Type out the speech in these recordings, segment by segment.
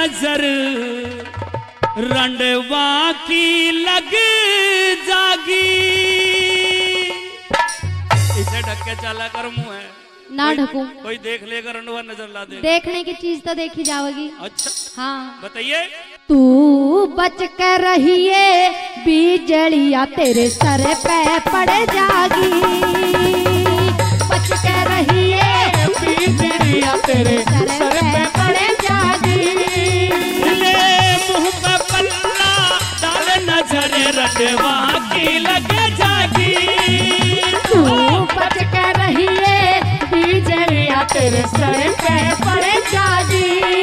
नजर रंडवा की लग जागी। इसे ढक के चला कर मुंह है ना ढकूं। कोई देख लेगा रंडवा नजर ला दे। देखने की चीज तो देखी जाएगी। अच्छा हाँ बताइए। तू बच कर रहिए बिजलिया तेरे सर पे पड़ जागी। बच कर रहिए बिजलिया तेरे सर पे पड़ जागी। मुंह पे पल्ला डाल नजर रंडवा की लग जागी। तू बच कर रहिए बिजलिया तेरे सर पे पड़ जागी।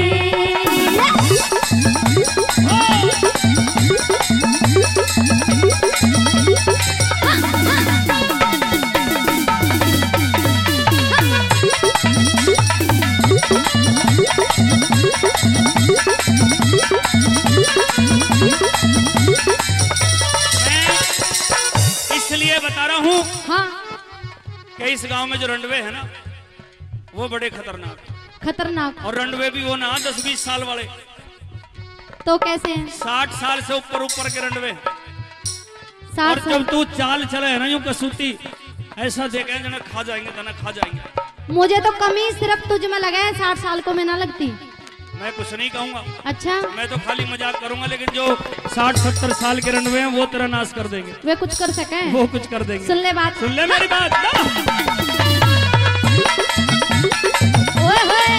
इसलिए बता रहा हूँ हाँ कि इस गांव में जो रंडवे है ना वो बड़े खतरनाक खतरनाक। और रंडवे भी वो ना 10-20 साल वाले, तो कैसे हैं? 60 साल से ऊपर के रंडवे। 60 और जब तू चाल चले है ना यूं कसूती ऐसा देखे जना खा जाएंगे। मुझे तो कमी सिर्फ तुझ में लगा है, 60 साल को मैं ना लगती। मैं कुछ नहीं कहूंगा। अच्छा मैं तो खाली मजाक करूंगा, लेकिन जो 60-70 साल के रंडवे हैं वो तेरा नाश कर देंगे। वे कुछ कर सके? वो कुछ कर देंगे। सुन ले बात, सुन ले मेरी बात। ओए होए।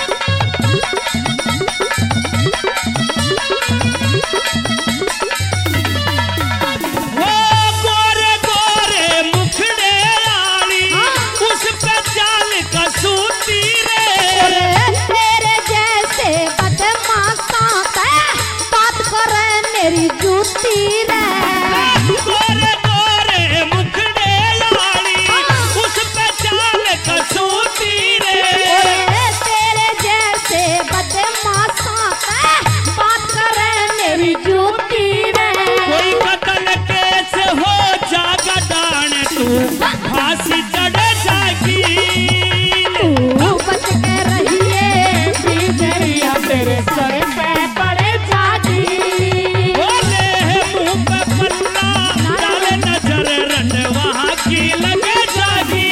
वो गोरे गोरे मुखड़े आली उस पे चाल कसूती रे। तेरे जैसे बदमाशा पे बात करे मेरी जूती रे। गोरे गोरे मुखड़े आली उस पे चाल कसूती रे। तेरे जैसे बदमाशा पे बात करे मेरी जूती रे। कोई कतल केस हो जागा डान तू फांसी चढ़ जागी। तू बच के रहिए बिजलिया तेरे सर पे पड़ जागी। बोले मुंह पे पल्ला डाल नजर रंडवा की लग जागी।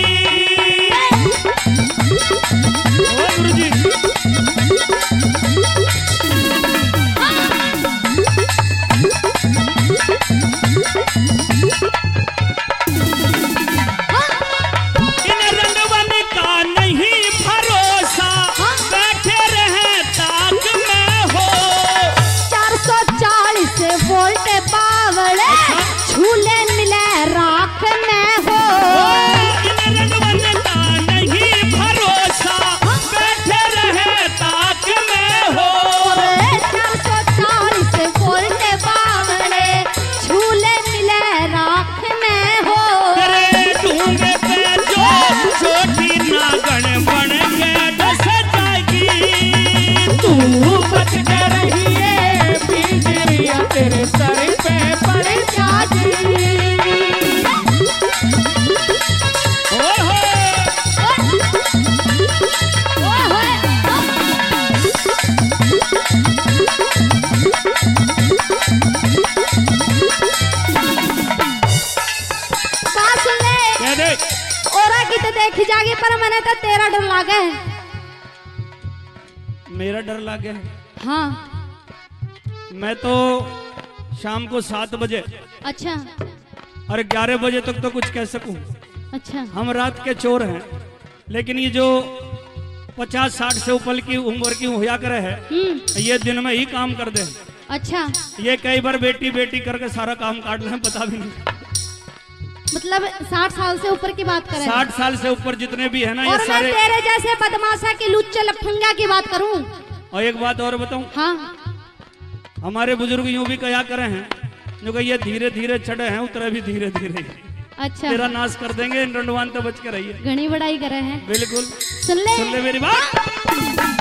ओ गुरुजी इन रंगवन का नहीं भरोसा बैठे रहे ताक में हो। 440 वोल्ट बावड़े झूले मिले राख में हो। इन रंगवन का नहीं भरोसा बैठे रहे ताक में हो। 440 वोल्ट बावड़े झूले मिले राख में हो। तेरे ढूंढे पे जो छोटी नागन बन के डस जाएगी। तू बच के रहिए बिजलिया तेरे सर पे पड़ जागी। ओए होए ओए होए। बात सुन ले, कह दे। औरा की तो देखी जागी पर मैंने तो तेरा डर लागे है। मेरा डर लागे है। हाँ मैं तो शाम को 7 बजे अच्छा और 11 बजे तक तो कुछ कह सकूं। अच्छा हम रात के चोर हैं, लेकिन ये जो 50-60 से ऊपर की उम्र की होया करे है ये दिन में ही काम कर दे। अच्छा ये कई बार बेटी बेटी करके सारा काम काट ले, पता भी नहीं। मतलब 60 साल से ऊपर की बात करें? 60 साल से ऊपर जितने भी है ना ये और मैं सारे। तेरे जैसे बदमाशा की लुच्चे लफंगा की बात करूं? और एक बात और बताऊं, हाँ हमारे बुजुर्ग यूं भी कहा करे हैं जो कि ये धीरे धीरे चढ़े हैं उतरे भी धीरे धीरे। अच्छा तेरा नाश कर देंगे, इन रंडवान तो बच के रहिए। घनी बड़ाई करे हैं। बिल्कुल सुन ले मेरी बात।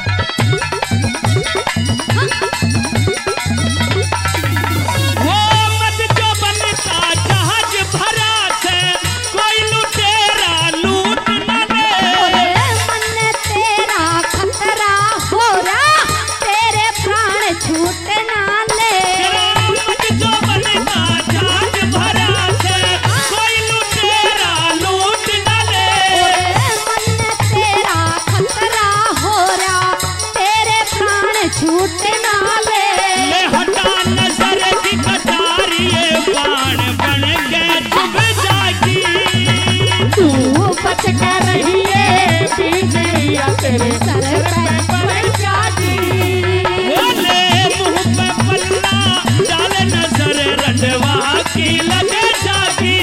वो मत जो बनता जहाज भरा से कोई लुटेरा लूट न ले। मन तेरा खतरा हो रहा तेरे सर पे पड़ जागी। बोले मुंह पे पल्ला डाल नजर रंडवा की लगे जागी।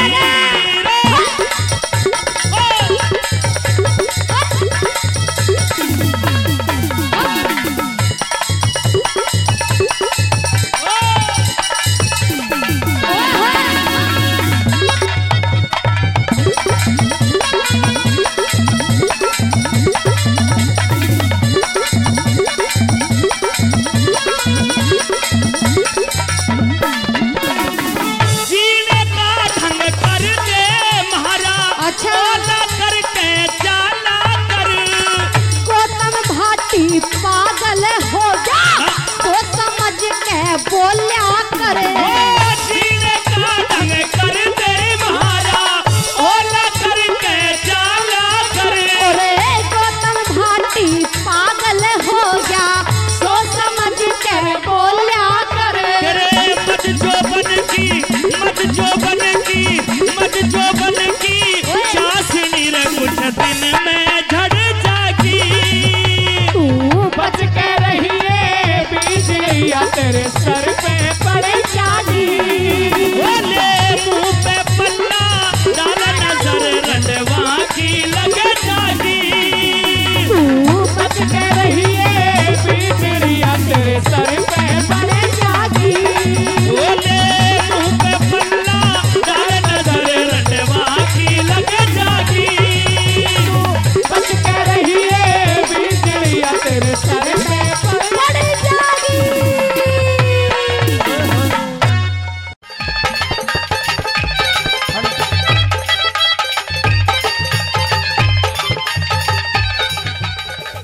पागल हो जा तो समझ के बोलिया करे। जीने का ढंग कर दे महारा ओला करके जाला करे। अरे गौतम भाटी पागल हो गया तो समझ के बोलिया करे। मत जो बन की मत जो बन की मत जो बन की चाशनी रे कुछ दिन में झड़ जागी। बच के रहिए बिजलिया तेरे सर